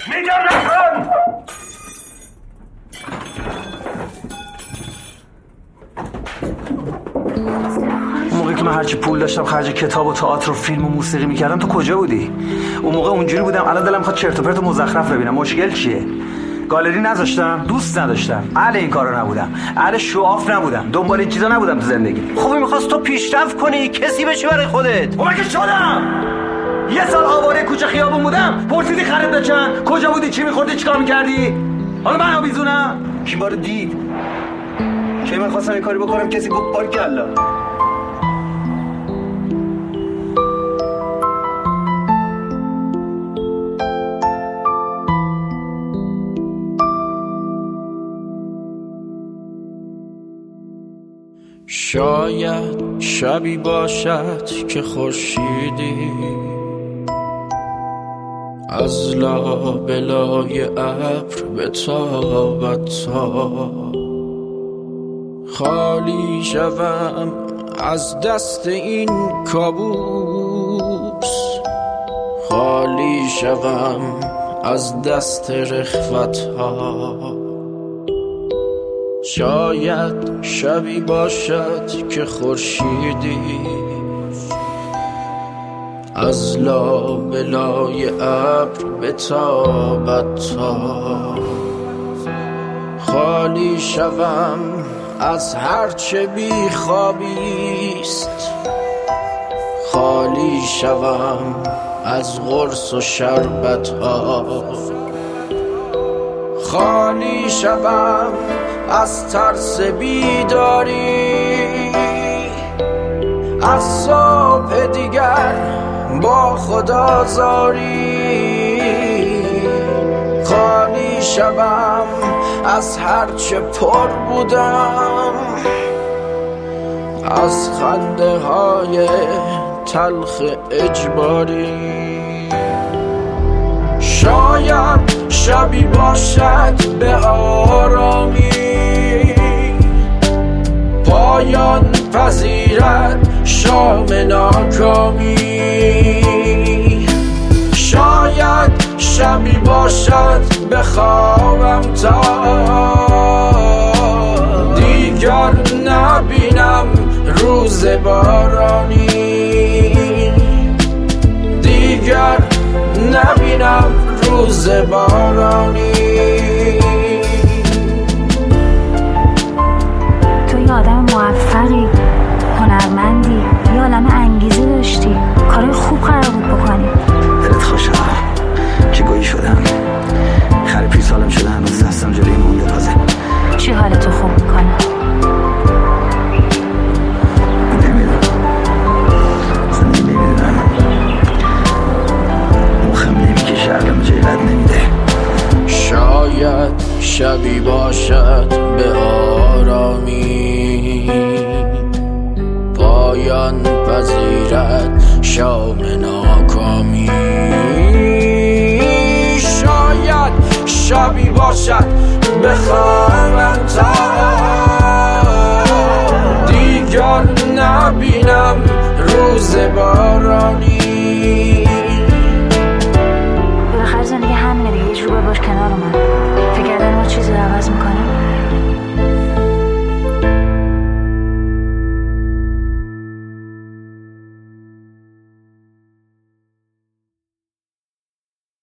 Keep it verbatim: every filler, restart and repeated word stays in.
میگم نکن. موقعی که من هرچی پول داشتم خرج کتاب و تئاتر و فیلم و موسیقی میکردم تو کجا بودی؟ اون موقع اونجوری بودم، الان دلم میخواد چرت و پرت و مزخرف ببینم. مشکل چیه؟ گالری نذاشتم، دوست نداشتم، اهل این کارا نبودم، اهل شوآف نبودم، دنبال این چیزا نبودم تو زندگی. خب می‌خواست تو پیشرفت کنی، کسی بشی برای خودت. خب مگه شدم؟ یه سال آواره کوچه خیابون بودم، پرسیدی خرید چند؟ کجا بودی؟ چی می‌خوردی؟ چیکار می‌کردی؟ حالا من آویزونم؟ کی بارو دید؟ کی من خواستم این کاری بکنم کسی گفت بارکالله. شاید شبی باشد که خورشیدی از لابلای ابر بتابد تا خالی شوم از دست این کابوس، خالی شوم از دست رخوت‌ها. شاید شبی باشد که خورشیدی از لابلای ابر بتابد تا خالی شوم از هرچه بی خوابیست، خالی شوم از قرص و شربت ها، خالی شوم از ترس بیداری، از صبح دیگر با خدا زاری، خالی شوم از هرچه پر بودم، از خنده های تلخ اجباری. شاید شبی باشد به آرامی پایان پذیرد شام ناکامی، شاید شبی باشد بخوابم تا دیگر نبینم روز بارانی، دیگر نبینم روز بارانی. تو یه آدم موفقی، هنرمندی، یه عالم انگیزه داشتی، کارهای خوب قرار بود بکنی. دلت خوشحال چه گویی شدم، خر پیر سالم شده هنوز دستم جلوی مون درازه. چی حالتو خوب میکنه؟ نمیدونم، اصلا نمیدونم، مخم نمیکشه، عقلم جیلت نمیده. شاید شبی باشد به آرامی پایان پذیرد شام ناکامی، شاید شبی باشد بخواب